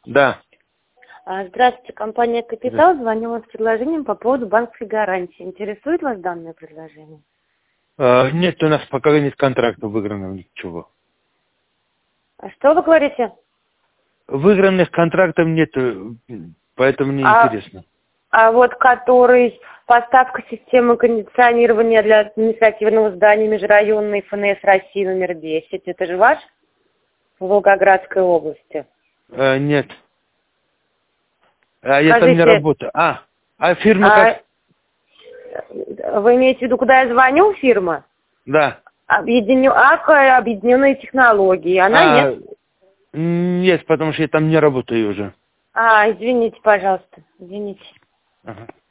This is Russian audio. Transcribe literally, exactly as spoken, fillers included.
Да. Здравствуйте, компания «Капитал». Да. Звоню вам с предложением по поводу банковской гарантии. Интересует вас данное предложение? А, нет, у нас пока нет контракта выигранного, ничего. А что вы говорите? Выигранных контрактов нет, поэтому мне а, интересно. А вот который поставка системы кондиционирования для административного здания межрайонной ФНС России номер десять, это же ваш? В Волгоградской области? А, нет. А Скажите, я там не работаю. А, а фирма а, как? Вы имеете в виду, куда я звоню, фирма? Да. Объединю... АК, объединенные технологии. Она А, нет? Нет, потому что я там не работаю уже. А, извините, пожалуйста. Извините. Ага.